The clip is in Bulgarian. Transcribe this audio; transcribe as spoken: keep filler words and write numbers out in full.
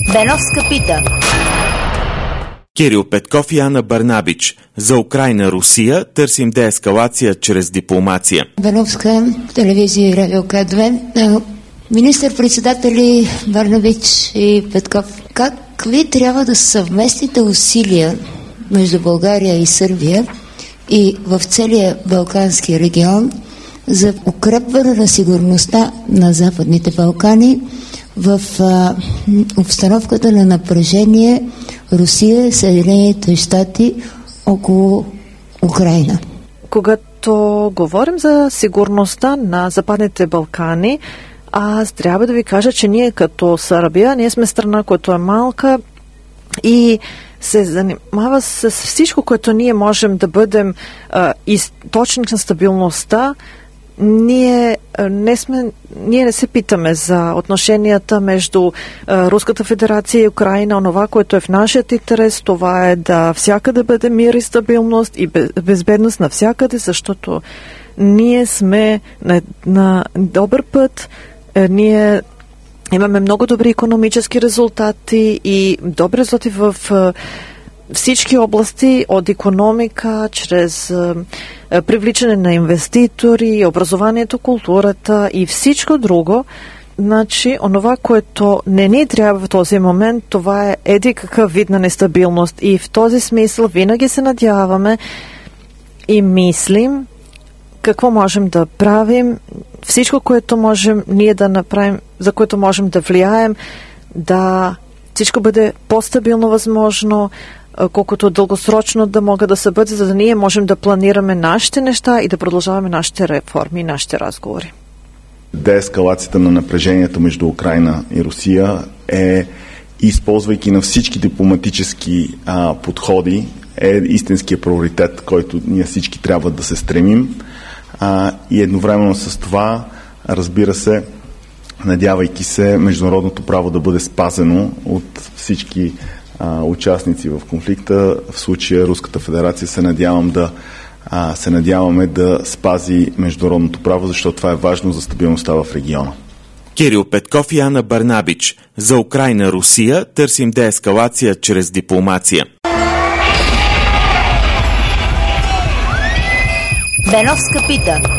Беновска пита. Кирил Петков и Ана Барнабич. За Украйна-Русия търсим деескалация чрез дипломация. Беновска, телевизия и радио К две. Министър-председатели Барнабич и Петков, как ли трябва да съвместите усилия между България и Сърбия и в целия Балкански регион за укрепване на сигурността на Западните Балкани в а, обстановката на напрежение Русия, Съединените щати около Украйна? Когато говорим за сигурността на Западните Балкани, аз трябва да ви кажа, че ние като Сърбия, ние сме страна, която е малка и се занимава с всичко, което ние можем да бъдем а, източник на стабилността. Ние не, сме, ние не се питаме за отношенията между а, Руската федерация и Украйна. Онова, което е в нашият интерес, това е да всякъде бъде мир и стабилност и безбедност навсякъде, защото ние сме на, на добър път. Ние имаме много добри икономически резултати и добри резултати в всички области, от икономика, чрез привличане на инвеститори, образованието, културата и всичко друго. Значи, онова, което не ни трябва в този момент, това е еди какъв вид на нестабилност. И в този смисъл винаги се надяваме и мислим какво можем да правим, всичко, което можем ние да направим, за което можем да влияем, да всичко бъде по-стабилно възможно, колкото дългосрочно да могат да се бъде, за да ние можем да планираме нашите неща и да продължаваме нашите реформи и нашите разговори. Деескалацията на напрежението между Украйна и Русия е, използвайки на всички дипломатически а, подходи, е истинския приоритет, който ние всички трябва да се стремим. А, и едновременно с това, разбира се, надявайки се международното право да бъде спазено от всички а, участници в конфликта, в случая Руската федерация, се надявам да а, се надяваме да спази международното право, защото това е важно за стабилността в региона. Кирил Петков и Ана Барнабич. За Украйна-Русия търсим деескалация чрез дипломация. Беновска пита.